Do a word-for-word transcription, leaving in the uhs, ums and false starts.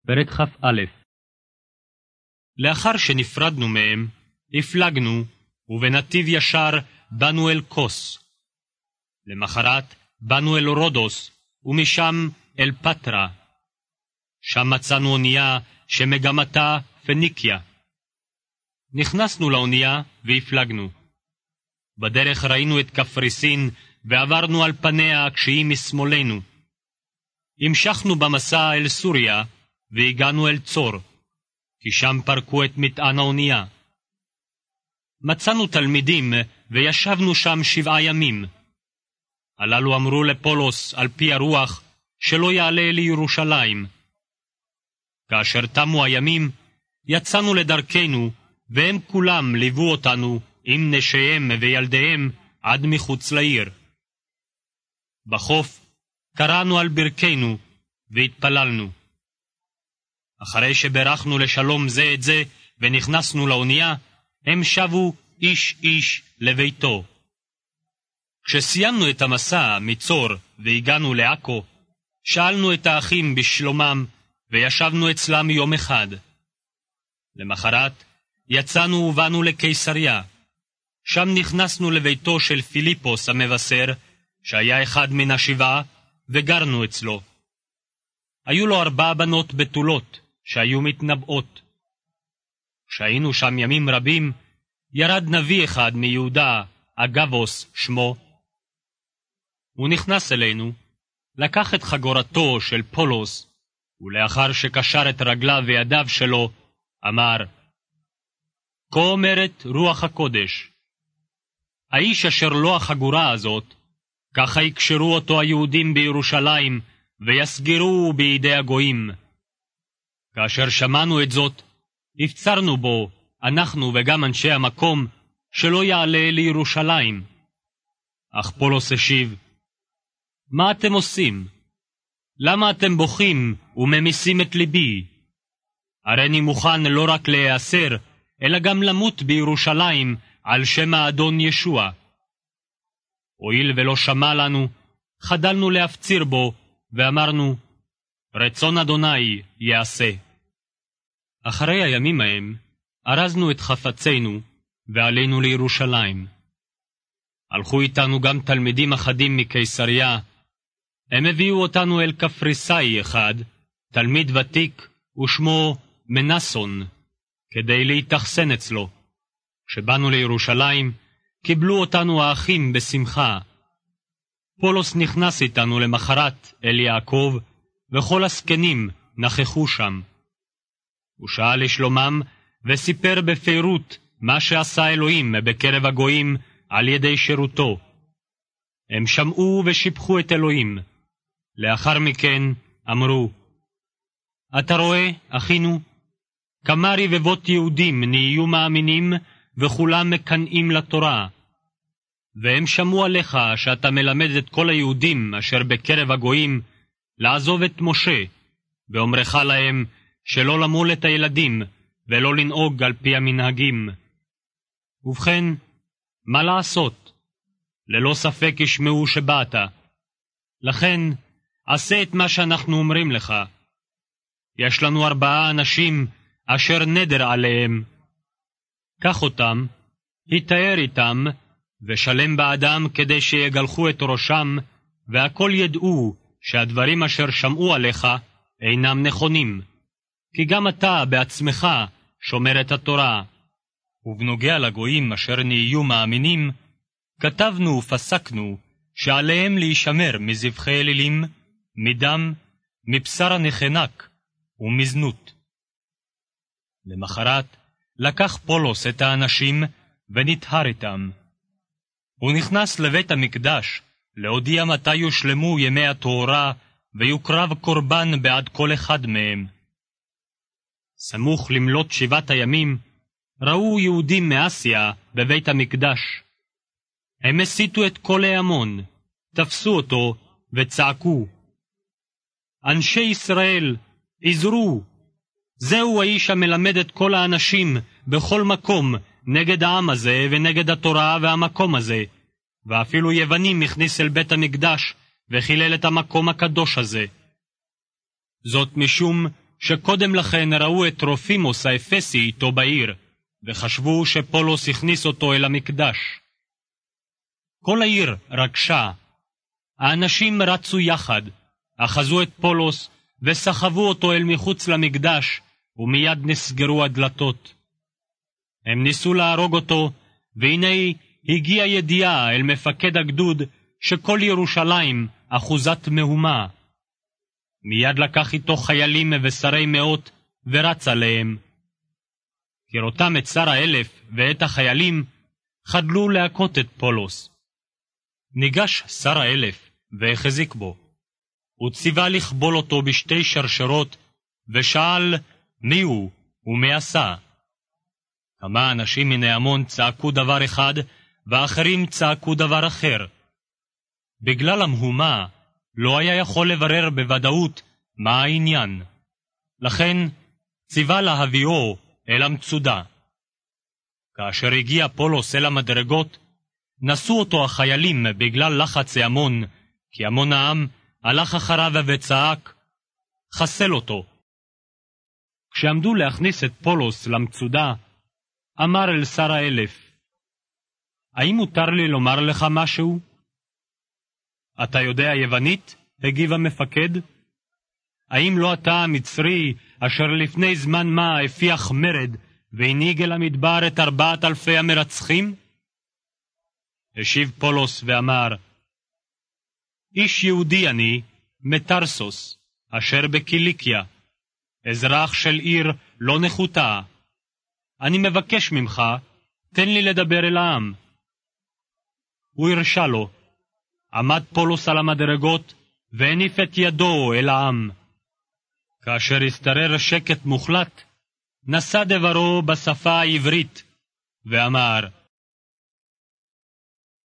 פרק כ"א. לאחר שנפרדנו מהם, הפלגנו, ובנתיב ישר באנו אל קוס. למחרת באנו אל רודוס, ומשם אל פטרה. שם מצאנו אונייה שמגמתה פניקיה. נכנסנו לאונייה והפלגנו. בדרך ראינו את קפריסין, ועברנו על פניה כשהיא משמאלנו. המשכנו במסע אל סוריה, והגענו אל צור, כי שם פרקו את מטען האונייה. מצאנו תלמידים, וישבנו שם שבעה ימים. הללו אמרו לפולוס על פי הרוח, שלא יעלה לירושלים. כאשר תמו הימים, יצאנו לדרכנו, והם כולם ליוו אותנו עם נשיהם וילדיהם עד מחוץ לעיר. בחוף קראנו על ברכנו והתפללנו. אחרי שברכנו לשלום זה את זה ונכנסנו לאונייה, הם שבו איש איש לביתו. כשסיימנו את המסע מצור והגענו לעכו, שאלנו את האחים בשלומם וישבנו אצלם יום אחד. למחרת יצאנו ובאנו לקיסריה. שם נכנסנו לביתו של פיליפוס המבשר, שהיה אחד מן השבעה, וגרנו אצלו. היו לו ארבע בנות בתולות, שהיו מתנבאות. כשהיינו שם ימים רבים, ירד נביא אחד מיהודה, אגבוס שמו. הוא נכנס אלינו, לקח את חגורתו של פולוס, ולאחר שקשר את רגליו וידיו שלו, אמר, כה אומרת רוח הקודש, האיש אשר לא החגורה הזאת, ככה יקשרו אותו היהודים בירושלים, ויסגרו בידי הגויים. כאשר שמענו את זאת, הפצרנו בו, אנחנו וגם אנשי המקום, שלא יעלה לירושלים. אך פולוס השיב, מה אתם עושים? למה אתם בוכים וממיסים את ליבי? הרי אני מוכן לא רק להיאסר, אלא גם למות בירושלים על שם האדון ישוע. הואיל ולא שמע לנו, חדלנו להפציר בו, ואמרנו, רצון אדוני יעשה. אחרי הימים ההם, ארזנו את חפצינו, ועלינו לירושלים. הלכו איתנו גם תלמידים אחדים מקיסריה. הם הביאו אותנו אל קפריסאי אחד, תלמיד ותיק, ושמו מנסון, כדי להתאכסן אצלו. כשבאנו לירושלים, קיבלו אותנו האחים בשמחה. פולוס נכנס איתנו למחרת אל יעקב, וכל הזקנים נכחו שם. הוא שאל לשלומם, וסיפר בפירוט מה שעשה אלוהים בקרב הגויים על ידי שירותו. הם שמעו ושיבחו את אלוהים. לאחר מכן אמרו, אתה רואה, אחינו, כמה רבבות יהודים נהיו מאמינים, וכולם מקנאים לתורה. והם שמעו עליך שאתה מלמד את כל היהודים אשר בקרב הגויים לעזוב את משה, ואומרך להם שלא למול את הילדים ולא לנהוג על פי המנהגים. ובכן, מה לעשות? ללא ספק ישמעו שבאת. לכן, עשה את מה שאנחנו אומרים לך. יש לנו ארבעה אנשים אשר נדר עליהם. קח אותם, התאר איתם, ושלם בעדם כדי שיגלחו את ראשם, והכל ידעו שהדברים אשר שמעו עליך אינם נכונים. כי גם אתה בעצמך שומר את התורה. ובנוגע לגויים אשר נהיו מאמינים, כתבנו ופסקנו שעליהם להישמר מזבחי אלילים, מדם, מבשר הנחנק ומזנות. למחרת לקח פולוס את האנשים ונטהר איתם. הוא נכנס לבית המקדש להודיע מתי יושלמו ימי התורה ויוקרב קורבן בעד כל אחד מהם. סמוך למלות שבעת הימים, ראו יהודים מאסיה בבית המקדש. הם הסיתו את כל ההמון, תפסו אותו וצעקו, אנשי ישראל, עזרו! זהו האיש המלמד את כל האנשים בכל מקום נגד העם הזה ונגד התורה והמקום הזה, ואפילו יוונים הכניס אל בית המקדש וחילל את המקום הקדוש הזה. זאת משום שקודם לכן ראו את טרופימוס האפסי איתו בעיר, וחשבו שפולוס הכניס אותו אל המקדש. כל העיר רגשה. האנשים רצו יחד, אחזו את פולוס וסחבו אותו אל מחוץ למקדש, ומיד נסגרו הדלתות. הם ניסו להרוג אותו, והנה הגיעה ידיעה אל מפקד הגדוד שכל ירושלים אחוזת מהומה. מיד לקח איתו חיילים ושרי מאות ורץ עליהם. כראותם את שר האלף ואת החיילים, חדלו להכות את פולוס. ניגש שר האלף והחזיק בו. הוא ציווה לכבול אותו בשתי שרשרות, ושאל מי הוא ומי עשה. כמה אנשים מן ההמון צעקו דבר אחד, ואחרים צעקו דבר אחר. בגלל המהומה לא היה יכול לברר בוודאות מה העניין. לכן ציווה להביאו אל המצודה. כאשר הגיע פולוס אל המדרגות, נשאו אותו החיילים בגלל לחץ ההמון, כי המון העם הלך אחריו וצעק, חסל אותו. כשעמדו להכניס את פולוס למצודה, אמר אל שר האלף, האם מותר לי לומר לך משהו? אתה יודע יוונית? הגיב המפקד. האם לא אתה המצרי אשר לפני זמן מה הפיח מרד והנהיג אל המדבר את ארבעת אלפי המרצחים? השיב פולוס ואמר, איש יהודי אני, מטרסוס, אשר בקיליקיה, אזרח של עיר לא נחותה. אני מבקש ממך, תן לי לדבר אל העם. הוא הרשה לו. עמד פולוס על המדרגות, והניף את ידו אל העם. כאשר הסתרר שקט מוחלט, נשא דברו בשפה העברית, ואמר,